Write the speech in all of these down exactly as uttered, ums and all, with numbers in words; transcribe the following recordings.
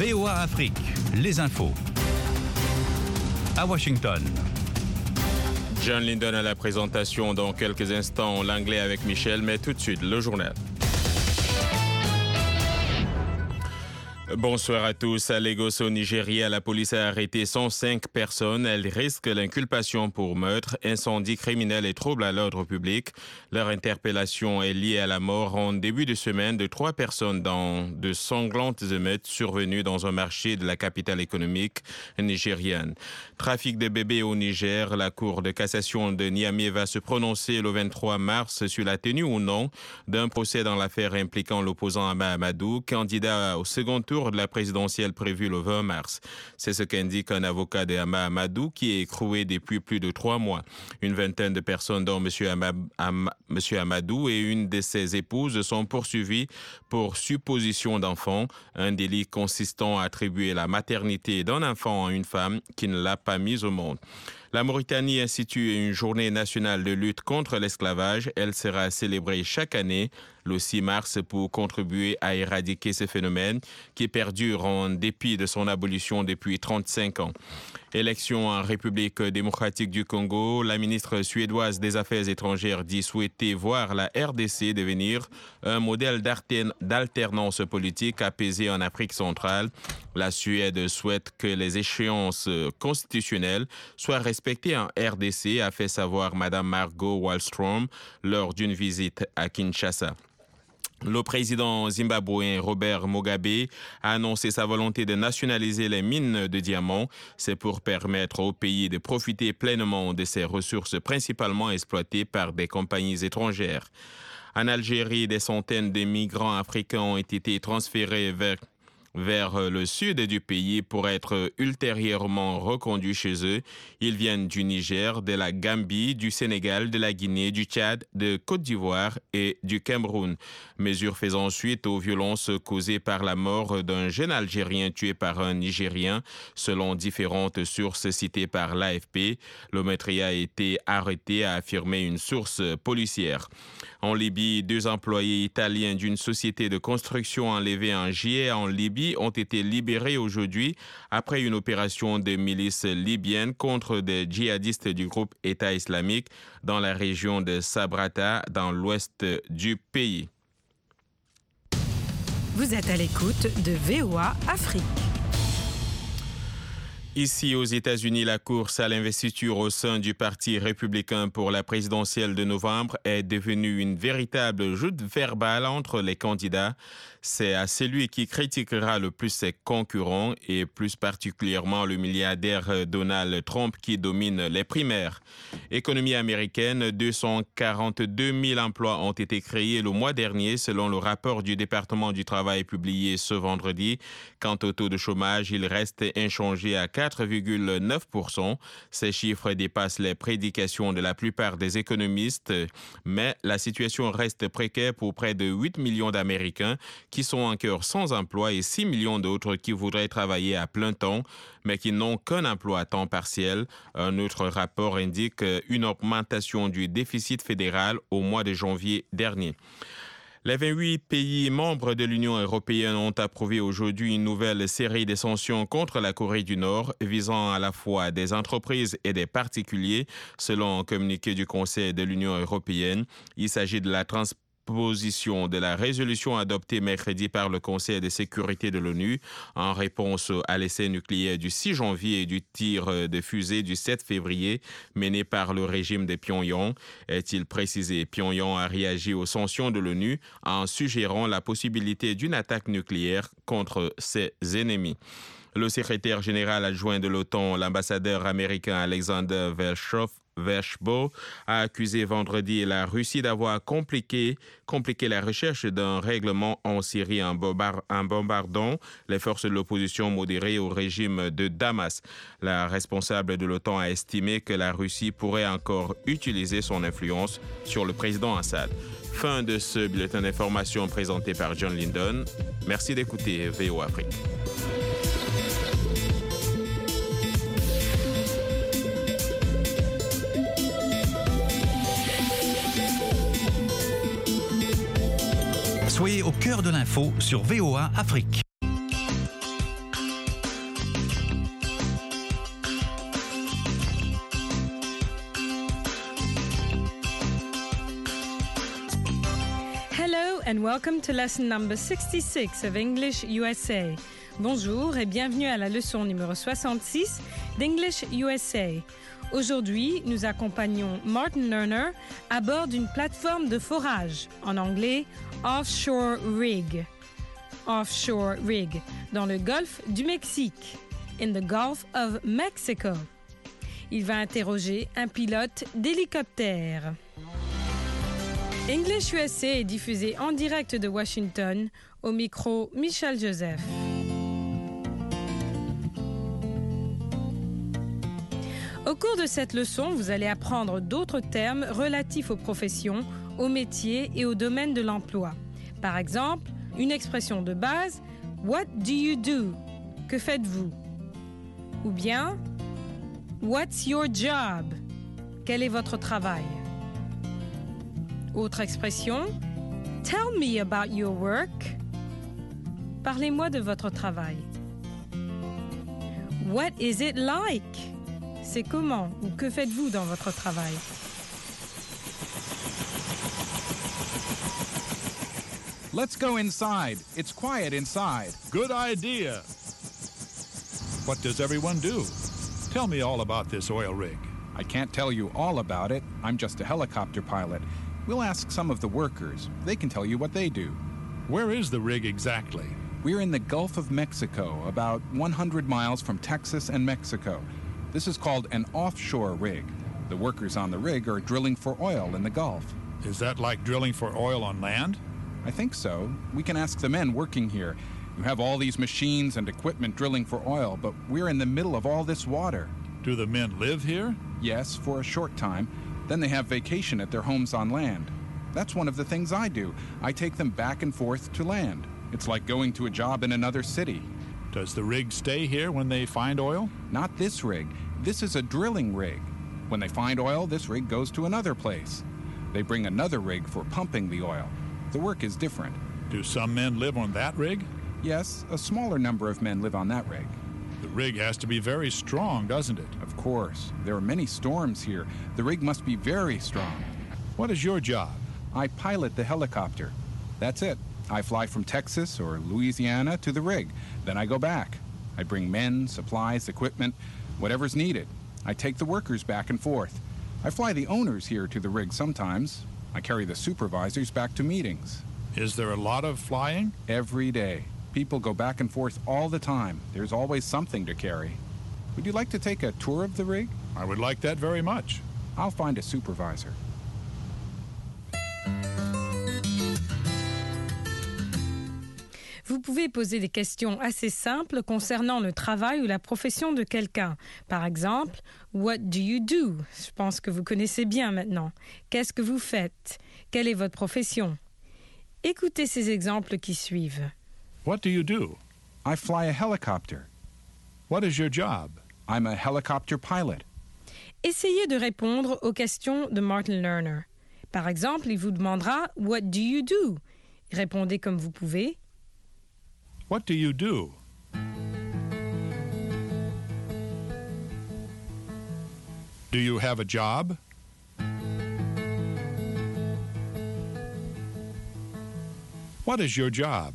V O A Afrique, les infos. À Washington. John Lindon à la présentation dans quelques instants, l'anglais avec Michel, mais tout de suite, le journal. Bonsoir à tous. À Lagos, au Nigeria, la police a arrêté cent cinq personnes. Elles risquent l'inculpation pour meurtre, incendie criminel et trouble à l'ordre public. Leur interpellation est liée à la mort en début de semaine de trois personnes dans de sanglantes émeutes survenues dans un marché de la capitale économique nigériane. Trafic de bébés au Niger. La Cour de cassation de Niamey va se prononcer le vingt-trois mars sur la tenue ou non d'un procès dans l'affaire impliquant l'opposant Ama Amadou, candidat au second tour de la présidentielle prévue le vingt mars. C'est ce qu'indique un avocat de Ama Amadou qui est écroué depuis plus de trois mois. Une vingtaine de personnes, dont M. Ama, Ama, M. Amadou et une de ses épouses, sont poursuivies pour supposition d'enfant, un délit consistant à attribuer la maternité d'un enfant à une femme qui ne l'a pas mise au monde. La Mauritanie institue une journée nationale de lutte contre l'esclavage. Elle sera célébrée chaque année le six mars pour contribuer à éradiquer ce phénomène qui perdure en dépit de son abolition depuis trente-cinq ans. Élection en République démocratique du Congo, la ministre suédoise des Affaires étrangères dit souhaiter voir la R D C devenir un modèle d'alternance politique apaisée en Afrique centrale. La Suède souhaite que les échéances constitutionnelles soient respectées en R D C, a fait savoir Mme Margot Wallström lors d'une visite à Kinshasa. Le président zimbabwéen Robert Mugabe a annoncé sa volonté de nationaliser les mines de diamants. C'est pour permettre au pays de profiter pleinement de ses ressources principalement exploitées par des compagnies étrangères. En Algérie, des centaines de migrants africains ont été transférés vers vers le sud du pays pour être ultérieurement reconduits chez eux. Ils viennent du Niger, de la Gambie, du Sénégal, de la Guinée, du Tchad, de Côte d'Ivoire et du Cameroun. Mesure faisant suite aux violences causées par la mort d'un jeune Algérien tué par un Nigérien. Selon différentes sources citées par l'A F P, le meurtrier a été arrêté, a affirmé une source policière. En Libye, deux employés italiens d'une société de construction enlevés en juillet en Libye ont été libérés aujourd'hui après une opération de milices libyennes contre des djihadistes du groupe État islamique dans la région de Sabrata, dans l'ouest du pays. Vous êtes à l'écoute de V O A Afrique. Ici aux États-Unis, la course à l'investiture au sein du Parti républicain pour la présidentielle de novembre est devenue une véritable joute verbale entre les candidats. C'est à celui qui critiquera le plus ses concurrents et plus particulièrement le milliardaire Donald Trump qui domine les primaires. Économie américaine, deux cent quarante-deux mille emplois ont été créés le mois dernier selon le rapport du département du travail publié ce vendredi. Quant au taux de chômage, il reste inchangé à quatre virgule neuf pour cent. Ces chiffres dépassent les prédictions de la plupart des économistes, mais la situation reste précaire pour près de huit millions d'Américains qui sont encore sans emploi et six millions d'autres qui voudraient travailler à plein temps, mais qui n'ont qu'un emploi à temps partiel. Un autre rapport indique une augmentation du déficit fédéral au mois de janvier dernier. Les vingt-huit pays membres de l'Union européenne ont approuvé aujourd'hui une nouvelle série de sanctions contre la Corée du Nord visant à la fois des entreprises et des particuliers, selon un communiqué du Conseil de l'Union européenne. Il s'agit de la transposition de la résolution adoptée mercredi par le Conseil de sécurité de l'ONU en réponse à l'essai nucléaire du six janvier et du tir de fusée du sept février mené par le régime de Pyongyang. Est-il précisé, Pyongyang a réagi aux sanctions de l'ONU en suggérant la possibilité d'une attaque nucléaire contre ses ennemis. Le secrétaire général adjoint de l'OTAN, l'ambassadeur américain Alexander Vershbow, a accusé vendredi la Russie d'avoir compliqué, compliqué la recherche d'un règlement en Syrie en, bombar- en bombardant les forces de l'opposition modérée au régime de Damas. La responsable de l'OTAN a estimé que la Russie pourrait encore utiliser son influence sur le président Assad. Fin de ce bulletin d'information présenté par John Lindon. Merci d'écouter V O A Afrique. Soyez au cœur de l'info sur V O A Afrique. and welcome to lesson number sixty-six of English U S A. Bonjour et bienvenue à la leçon numéro soixante-six d'English U S A. Aujourd'hui, nous accompagnons Martin Lerner à bord d'une plateforme de forage, en anglais offshore rig. Offshore rig, dans le golfe du Mexique, in the Gulf of Mexico. Il va interroger un pilote d'hélicoptère. English U S A est diffusé en direct de Washington, au micro Michel Joseph. Au cours de cette leçon, vous allez apprendre d'autres termes relatifs aux professions, aux métiers et au domaine de l'emploi. Par exemple, une expression de base, « What do you do ?» Que faites-vous? Ou bien, « What's your job ?» Quel est votre travail? Autre expression, « Tell me about your work » Parlez-moi de votre travail. « What is it like ?» C'est comment ou que faites-vous dans votre travail? Let's go inside. It's quiet inside. Good idea. What does everyone do? Tell me all about this oil rig. I can't tell you all about it. I'm just a helicopter pilot. We'll ask some of the workers. They can tell you what they do. Where is the rig exactly? We're in the Gulf of Mexico, about one hundred miles from Texas and Mexico. This is called an offshore rig. The workers on the rig are drilling for oil in the Gulf. Is that like drilling for oil on land? I think so. We can ask the men working here. You have all these machines and equipment drilling for oil, but we're in the middle of all this water. Do the men live here? Yes, for a short time. Then they have vacation at their homes on land. That's one of the things I do. I take them back and forth to land. It's like going to a job in another city. Does the rig stay here when they find oil? Not this rig. This is a drilling rig. When they find oil, this rig goes to another place. They bring another rig for pumping the oil. The work is different. Do some men live on that rig? Yes, a smaller number of men live on that rig. The rig has to be very strong, doesn't it? Of course. There are many storms here. The rig must be very strong. What is your job? I pilot the helicopter. That's it. I fly from Texas or Louisiana to the rig. Then I go back. I bring men, supplies, equipment, whatever's needed. I take the workers back and forth. I fly the owners here to the rig sometimes. I carry the supervisors back to meetings. Is there a lot of flying? Every day. People go back and forth all the time. There's always something to carry. Would you like to take a tour of the rig? I would like that very much. I'll find a supervisor. Vous pouvez poser des questions assez simples concernant le travail ou la profession de quelqu'un. Par exemple, « What do you do ?» Je pense que vous connaissez bien maintenant. Qu'est-ce que vous faites? Quelle est votre profession? Écoutez ces exemples qui suivent. What do you do? I fly a helicopter. What is your job? I'm a helicopter pilot. Essayez de répondre aux questions de Martin Lerner. Par exemple, il vous demandera « What do you do ?» Répondez comme vous pouvez. What do you do? Do you have a job? What is your job?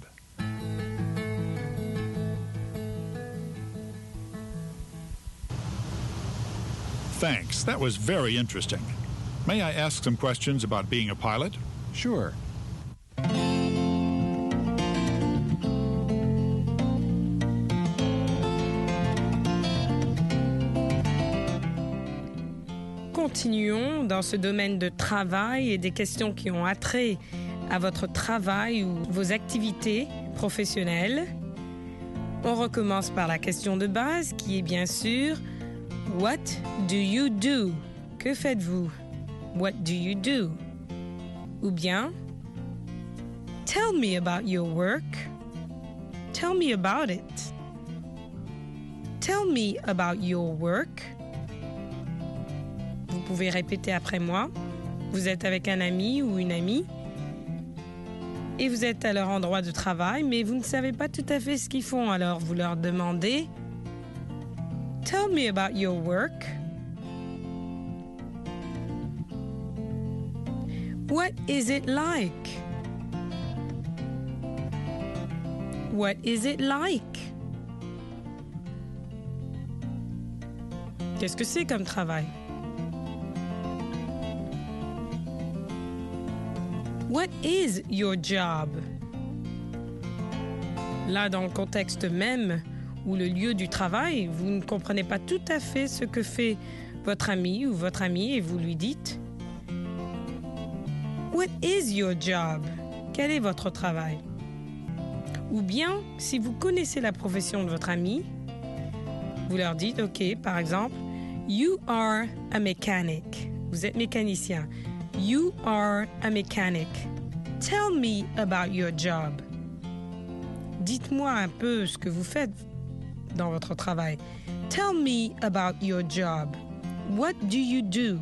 Thanks. That was very interesting. May I ask some questions about being a pilot? Sure. Continuons dans ce domaine de travail et des questions qui ont attrait à votre travail ou vos activités professionnelles. On recommence par la question de base qui est bien sûr « What do you do ?» Que faites-vous? What do you do? Ou bien « Tell me about your work » Tell me about it. Tell me about your work. Vous pouvez répéter après moi. Vous êtes avec un ami ou une amie et vous êtes à leur endroit de travail, mais vous ne savez pas tout à fait ce qu'ils font. Alors vous leur demandez « Tell me about your work. What is it like? What is it like? Qu'est-ce que c'est comme travail? What is your job? Là, dans le contexte même ou le lieu du travail, vous ne comprenez pas tout à fait ce que fait votre ami ou votre amie et vous lui dites « What is your job? » Quel est votre travail? Ou bien, si vous connaissez la profession de votre ami, vous leur dites « OK, par exemple, you are a mechanic. » Vous êtes mécanicien. You are a mechanic. Tell me about your job. Dites-moi un peu ce que vous faites dans votre travail. Tell me about your job. What do you do?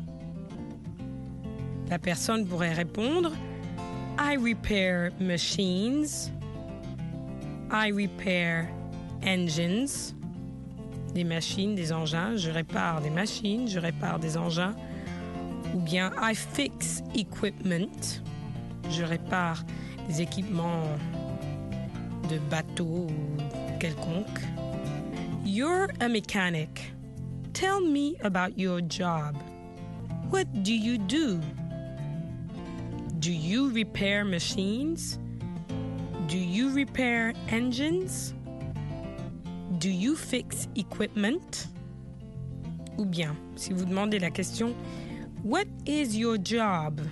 La personne pourrait répondre I repair machines. I repair engines. Des machines, des engins. Je répare des machines, je répare des engins. Ou bien I fix equipment. Je répare des équipements de bateaux ou quelconque. You're a mechanic. Tell me about your job. What do you do? Do you repair machines? Do you repair engines? Do you fix equipment? Ou bien, si vous demandez la question, What is your job?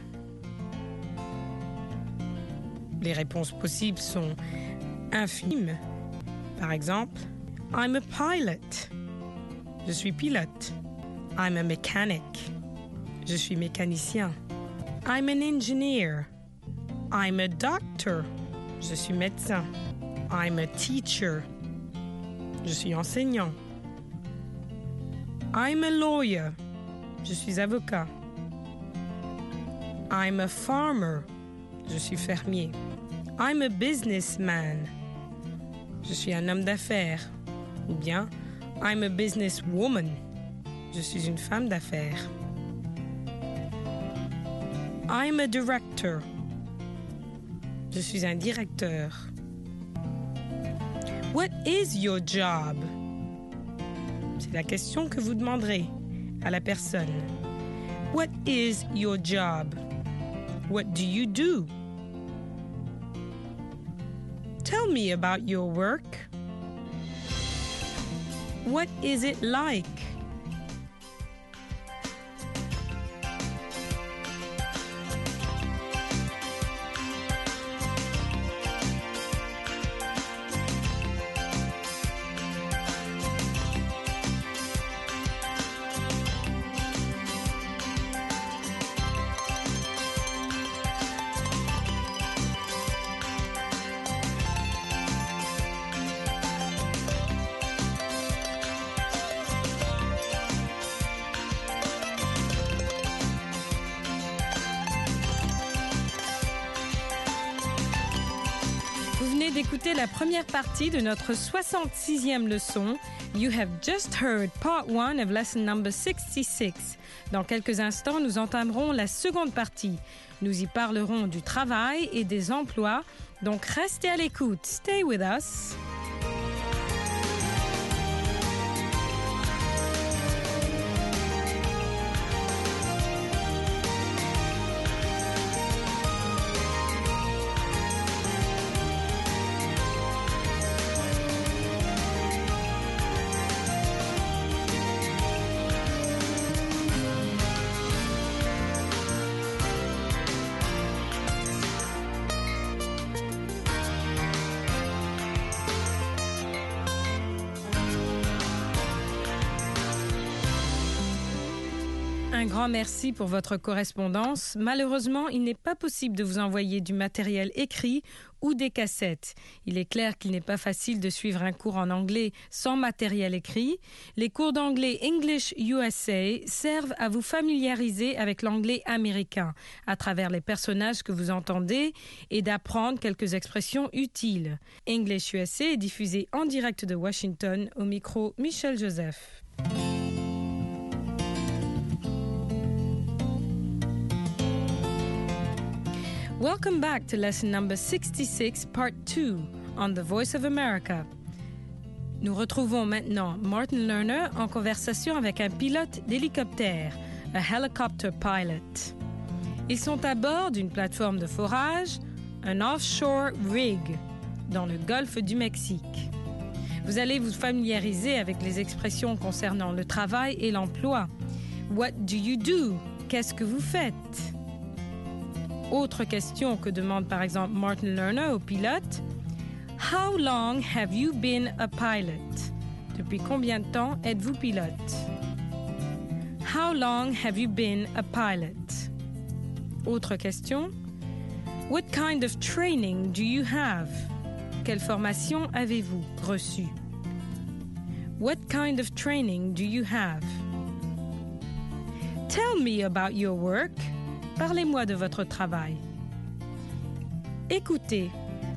Les réponses possibles sont infimes. Par exemple, I'm a pilot. Je suis pilote. I'm a mechanic. Je suis mécanicien. I'm an engineer. I'm a doctor. Je suis médecin. I'm a teacher. Je suis enseignant. I'm a lawyer. Je suis avocat. I'm a farmer. Je suis fermier. I'm a businessman. Je suis un homme d'affaires. Ou bien, I'm a businesswoman. Je suis une femme d'affaires. I'm a director. Je suis un directeur. What is your job? C'est la question que vous demanderez à la personne. What is your job? What do you do? Tell me about your work. What is it like? D'écouter la première partie de notre soixante-sixième leçon. You have just heard part one of lesson number sixty-six. Dans quelques instants, nous entamerons la seconde partie. Nous y parlerons du travail et des emplois. Donc restez à l'écoute. Stay with us. Un grand merci pour votre correspondance. Malheureusement, il n'est pas possible de vous envoyer du matériel écrit ou des cassettes. Il est clair qu'il n'est pas facile de suivre un cours en anglais sans matériel écrit. Les cours d'anglais English U S A servent à vous familiariser avec l'anglais américain à travers les personnages que vous entendez et d'apprendre quelques expressions utiles. English U S A est diffusé en direct de Washington au micro Michel Joseph. Welcome back to lesson number sixty-six, part two, on The Voice of America. Nous retrouvons maintenant Martin Lerner en conversation avec un pilote d'hélicoptère, un helicopter pilot. Ils sont à bord d'une plateforme de forage, un offshore rig, dans le golfe du Mexique. Vous allez vous familiariser avec les expressions concernant le travail et l'emploi. What do you do? Qu'est-ce que vous faites? Autre question que demande par exemple Martin Lerner au pilote. How long have you been a pilot? Depuis combien de temps êtes-vous pilote? How long have you been a pilot? Autre question. What kind of training do you have? Quelle formation avez-vous reçue? What kind of training do you have? Tell me about your work. Parlez-moi de votre travail. Écoutez.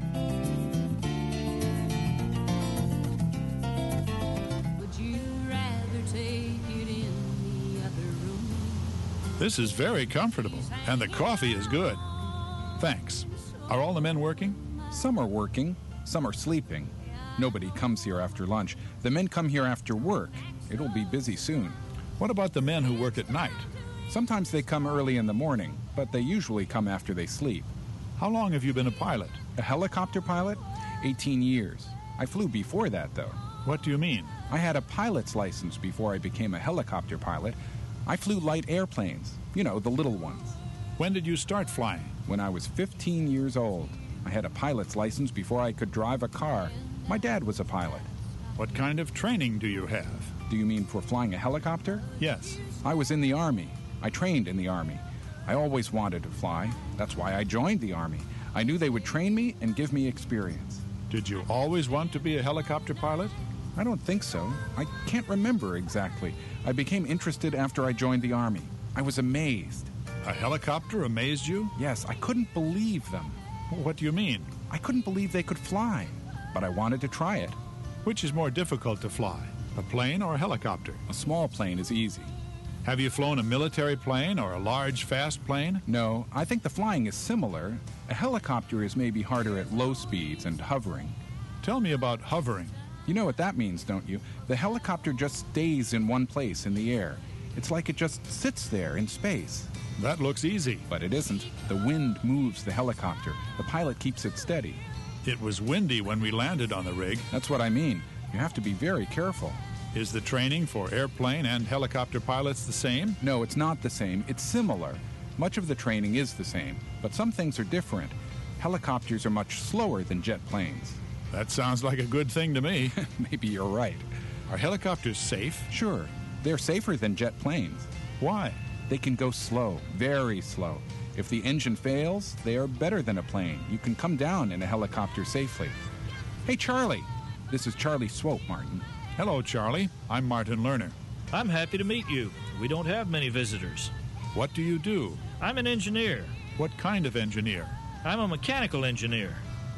Would you rather take it in the other room? This is very comfortable, and the coffee is good. Thanks. Are all the men working? Some are working, some are sleeping. Nobody comes here after lunch. The men come here after work. It'll be busy soon. What about the men who work at night? Sometimes they come early in the morning, but they usually come after they sleep. How long have you been a pilot? A helicopter pilot? eighteen years. I flew before that, though. What do you mean? I had a pilot's license before I became a helicopter pilot. I flew light airplanes, you know, the little ones. When did you start flying? When I was fifteen years old. I had a pilot's license before I could drive a car. My dad was a pilot. What kind of training do you have? Do you mean for flying a helicopter? Yes. I was in the Army. I trained in the Army. I always wanted to fly. That's why I joined the Army. I knew they would train me and give me experience. Did you always want to be a helicopter pilot? I don't think so. I can't remember exactly. I became interested after I joined the Army. I was amazed. A helicopter amazed you? Yes, I couldn't believe them. What do you mean? I couldn't believe they could fly, but I wanted to try it. Which is more difficult to fly, a plane or a helicopter? A small plane is easy. Have you flown a military plane or a large, fast plane? No, I think the flying is similar. A helicopter is maybe harder at low speeds and hovering. Tell me about hovering. You know what that means, don't you? The helicopter just stays in one place in the air. It's like it just sits there in space. That looks easy. But it isn't. The wind moves the helicopter. The pilot keeps it steady. It was windy when we landed on the rig. That's what I mean. You have to be very careful. Is the training for airplane and helicopter pilots the same? No, it's not the same. It's similar. Much of the training is the same, but some things are different. Helicopters are much slower than jet planes. That sounds like a good thing to me. Maybe you're right. Are helicopters safe? Sure. They're safer than jet planes. Why? They can go slow, very slow. If the engine fails, they are better than a plane. You can come down in a helicopter safely. Hey, Charlie. This is Charlie Swope, Martin. Hello, Charlie. I'm Martin Lerner. I'm happy to meet you. We don't have many visitors. What do you do? I'm an engineer. What kind of engineer? I'm a mechanical engineer.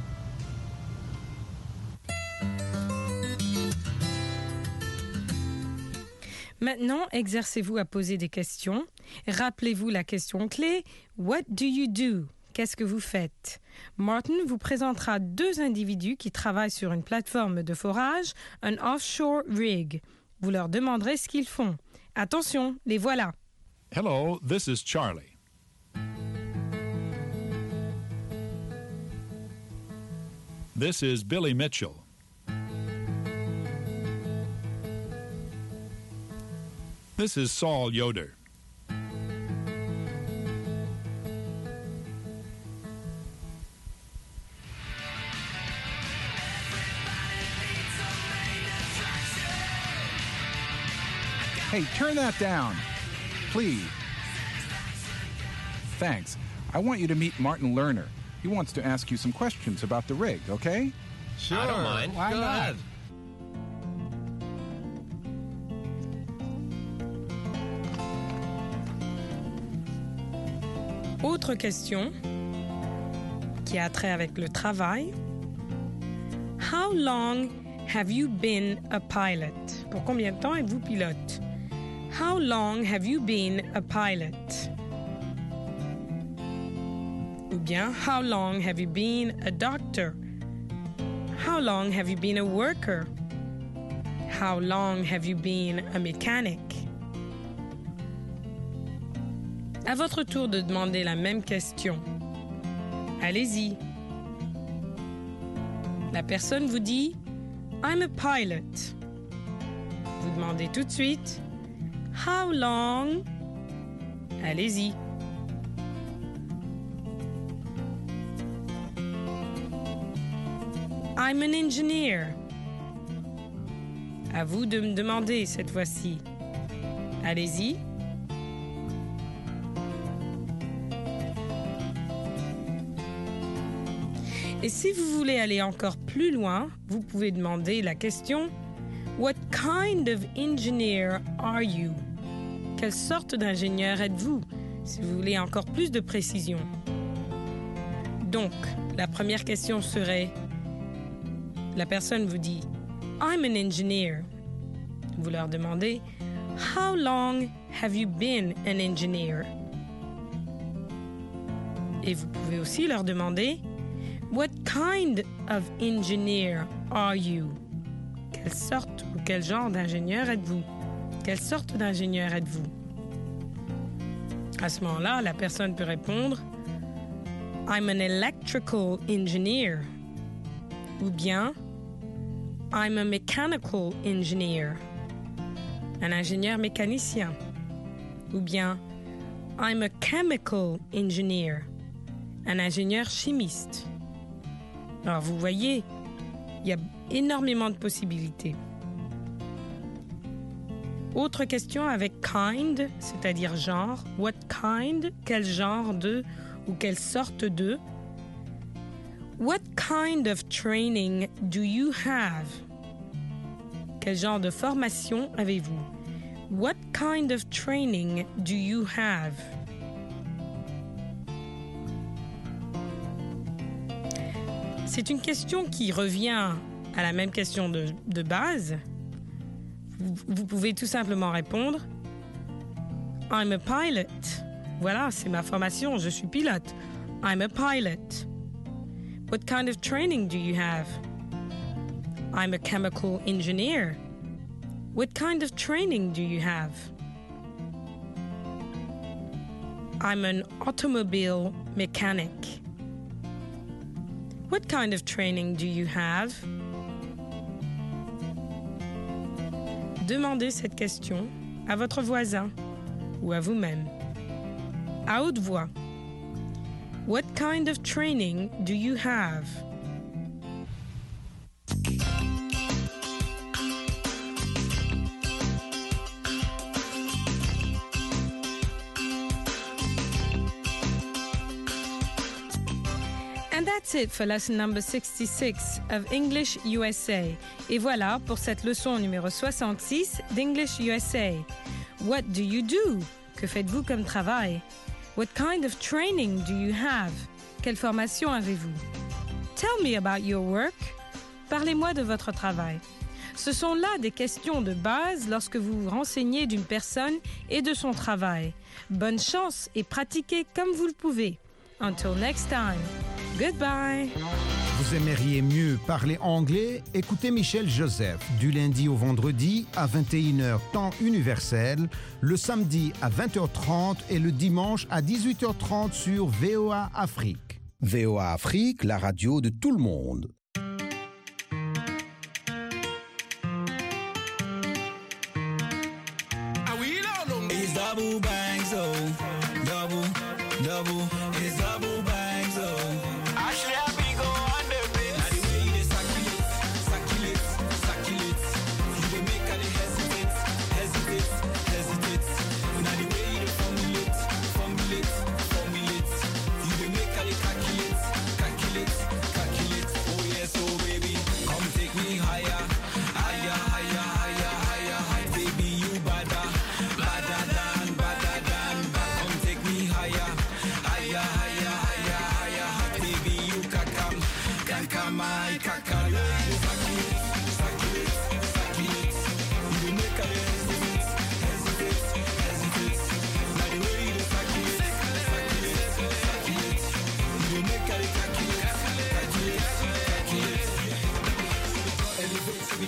Maintenant, exercez-vous à poser des questions. Rappelez-vous la question clé. What do you do? Qu'est-ce que vous faites? Martin vous présentera deux individus qui travaillent sur une plateforme de forage, un offshore rig. Vous leur demanderez ce qu'ils font. Attention, les voilà. Hello, this is Charlie. This is Billy Mitchell. This is Saul Yoder. Hey, turn that down, please. Thanks. I want you to meet Martin Lerner. He wants to ask you some questions about the rig, okay? Sure. I don't mind. Why Go not? ahead. Autre question qui a trait avec le travail. How long have you been a pilot? Pour combien de temps êtes-vous pilote? How long have you been a pilot? Ou bien, how long have you been a doctor? How long have you been a worker? How long have you been a mechanic? À votre tour de demander la même question. Allez-y. La personne vous dit « I'm a pilot ». Vous demandez tout de suite « How long ?» Allez-y. I'm an engineer. À vous de me demander cette fois-ci. Allez-y. Et si vous voulez aller encore plus loin, vous pouvez demander la question « What kind of engineer are you ?» Quelle sorte d'ingénieur êtes-vous? Si vous voulez encore plus de précision. Donc, la première question serait, la personne vous dit « I'm an engineer ». Vous leur demandez « How long have you been an engineer ?» Et vous pouvez aussi leur demander « What kind of engineer are you ?» Quelle sorte ou quel genre d'ingénieur êtes-vous? Quelle sorte d'ingénieur êtes-vous? À ce moment-là, la personne peut répondre « I'm an electrical engineer » ou bien « I'm a mechanical engineer » un ingénieur mécanicien ou bien « I'm a chemical engineer » un ingénieur chimiste. Alors vous voyez, il y a énormément de possibilités. Autre question avec kind, c'est-à-dire genre. What kind? Quel genre de ou quelle sorte de? What kind of training do you have? Quel genre de formation avez-vous? What kind of training do you have? C'est une question qui revient à la même question de, de base. Vous, vous pouvez tout simplement répondre « I'm a pilot ». Voilà, c'est ma formation, je suis pilote. « I'm a pilot ». « What kind of training do you have? »« I'm a chemical engineer ». « What kind of training do you have? »« I'm an automobile mechanic ». What kind of training do you have? Demandez cette question à votre voisin ou à vous-même. À haute voix. What kind of training do you have? And that's it for lesson number sixty-six of English U S A. Et voilà pour cette leçon numéro soixante-six d'English U S A. What do you do? Que faites-vous comme travail? What kind of training do you have? Quelle formation avez-vous? Tell me about your work. Parlez-moi de votre travail. Ce sont là des questions de base lorsque vous vous renseignez d'une personne et de son travail. Bonne chance et pratiquez comme vous le pouvez. Until next time. Goodbye. Vous aimeriez mieux parler anglais? Écoutez Michel Joseph du lundi au vendredi à vingt et une heures temps universel, le samedi à vingt heures trente et le dimanche à dix-huit heures trente sur V O A Afrique. V O A Afrique, la radio de tout le monde. Double bangs, oh, double, double, it's double bangs, oh. Actually, I be go on the bit. Now the way they circulate, circulate, circulate. You dey make her dey hesitate, hesitate, hesitate. Now the way they formulate, formulate, formulate. You dey make her dey calculate, calculate, calculate. Oh yes, oh baby, come take me higher, higher, higher, higher, higher, higher. Baby, you badder, badder than, badder than, badder. Come take me higher, higher, higher, higher.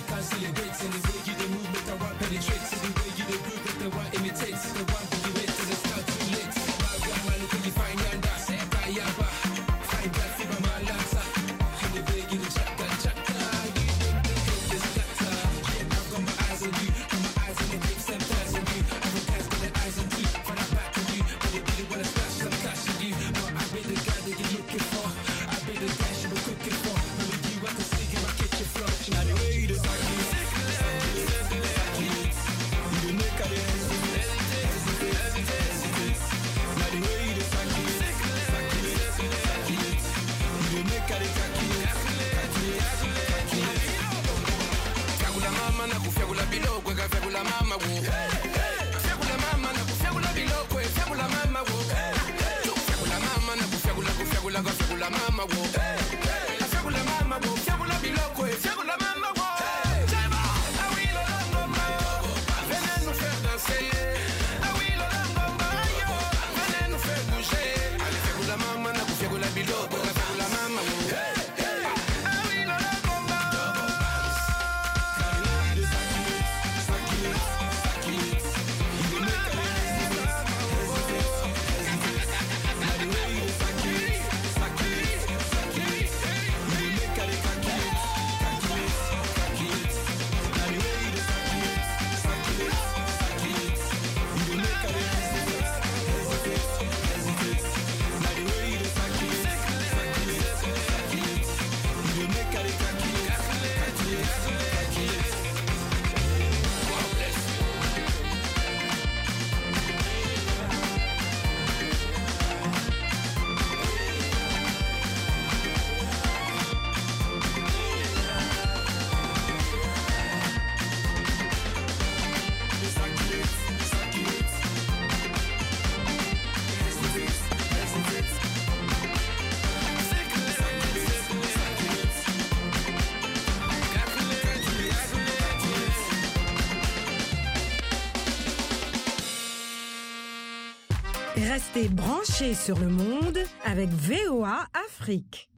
can't see your grades. And the way you the move, make a one penetrates. And the way you the groove, make the one imitates. The one that you wait till it's not too late. Bad one man, can you find your ass? Kayaba, find that fever, my lancer. And the way you the chaka chaka, you make the hit this scatter. Yeah, I've got my eyes on you, got my eyes on the big step eyes on you. I've got guys got their eyes on you, for that back on you. But they really wanna splash some cash on you. But I be the guy that you're looking for. I be the guy you were cooking for. But with you, I can sneak in my kitchen floor. Now the way you the suck it, suck it, suck it, suck it. You make a hesitate, hesitate, hesitate. Now the way you the suck it, suck it, suck it. You make a hesitate, hesitate. Fiagula mama na kufiagula biloko, fiagula mama wo. Fiagula mama na kufiagula biloko, fiagula mama wo. Fiagula mama na kufiagula kufiagula kufiagula mama wo. Fiagula mama wo, fiagula biloko, fiagula mama wo. Jema, ah oui le longomba, venez nous faire danser. Ah oui le longomba yo, venez nous faire bouger. Allez fiagula mama na kufiagula biloko, fiagula mama wo. Restez branchés sur le monde avec V O A Afrique.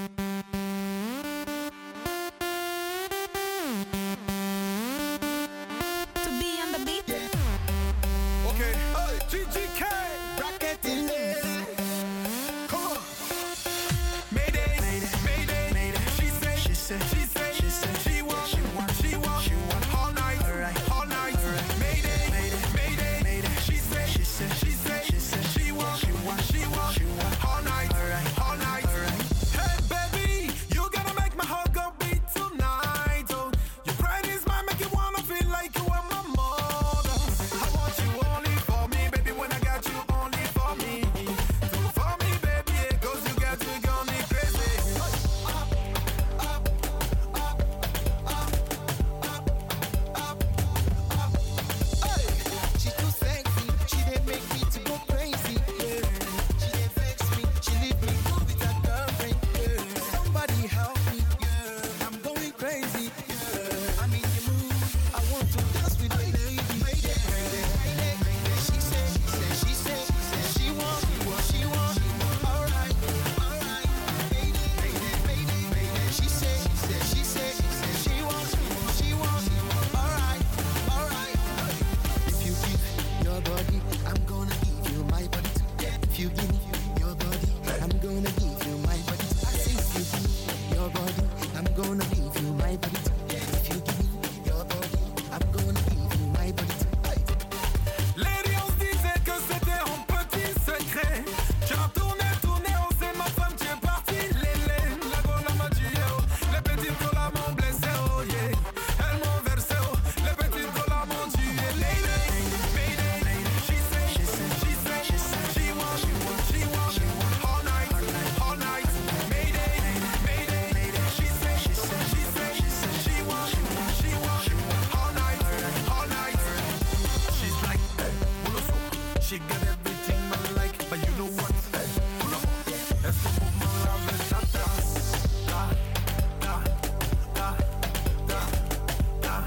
To be on the beat. Okay. Hey, G G K, bracket in there. Come on. Mayday, Mayday, Mayday. She said, she said, she said, she said, she want, she want, she want, she want all night, all right, all night. Mayday, Mayday, Mayday, Mayday. She said, she said, she said, she said, she want, she want, she want, she want all night, all right, all night. Hey baby, you gotta make my heart go beat tonight. Oh, your pride is mine, make you wanna feel like you are my mother. I want you only for me, baby. When I got you only for me, do for me, baby. Yeah, 'cause you got you got me crazy. Up, up, up, up, up, up, up. Hey, she too sexy, she did make me to go crazy. Yeah, she did vex me, she leave me cool with her girlfriend. Yeah, somebody help me. Yeah, I'm going crazy. Yeah, I'm in the mood. I want to dance with my lady. Mayday, mayday, mayday, mayday. She said, she said, she said, she said, she want, she want, she want. All right, all right. Mayday, mayday, mayday, mayday. She said, she said, she said, she said, she want, she want, she want. All right, all right. If you give your body, I'm gonna give you my body too. If you give your body, I'm gonna give you my body too. I say if you give your body, I'm gonna give you my body too. If you give your body, I'm gonna give you my body too. Lady, on se disait que c'était un petit secret. Tu as tourné, tourné, on sait ma femme, tu es partie, lélé. La gola m'a tué, oh. Les petites golas m'ont blessé, oh yeah. Elles m'ont versé, oh. Les petites golas m'ont tué, lady. Mayday, she said, she said, she said, she said, she want, she want, she want, she want all night, all night. Mayday, mayday, she said, she said, she said, she said, she want, she want, she want all night, all night. She's like, hey, she got